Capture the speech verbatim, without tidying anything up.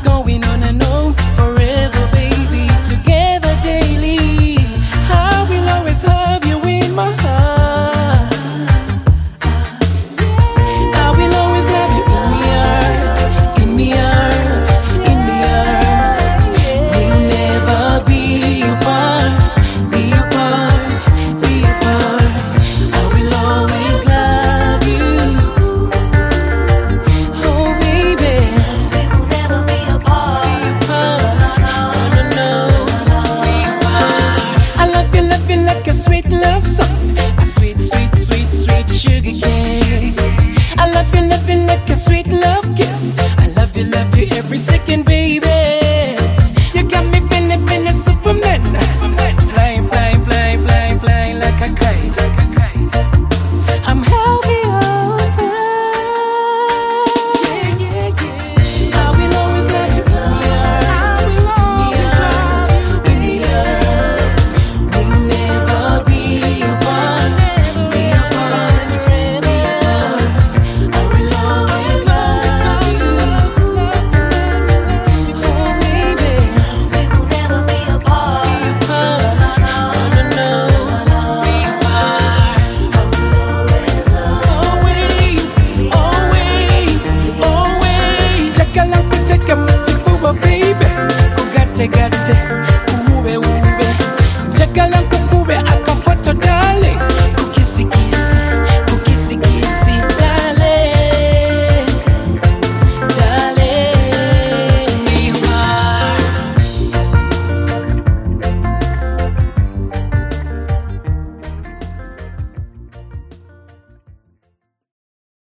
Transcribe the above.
is going on and on forever, baby, together daily. I will always have you in my heart. I will always love you in my heart, in my heart, in my heart. We'll never be apart, be apart, be apart. I will always love you. Oh baby, We will never be apart. no, no, no. I love you, love you like a sweet love song, a sweet, sweet, sweet, sweet sugar cane. I love you, love you like a sweet love kiss. I love you, love you every second, baby. You got me feeling, feeling Superman. Flying, flying, flying, flying, flying like a kite, like a kite. I'm happy all the time. Yeah, yeah, yeah. I will always love you in the heart. I will always love you in the heart. We'll never be apart, be apart, be apart. I will always love you. Oh baby, We will never be apart. apart. No, no, no. Always, always, always. Jakalangu jaka machifuwa baby. Kugate gate, uwe uwe. Jakalangu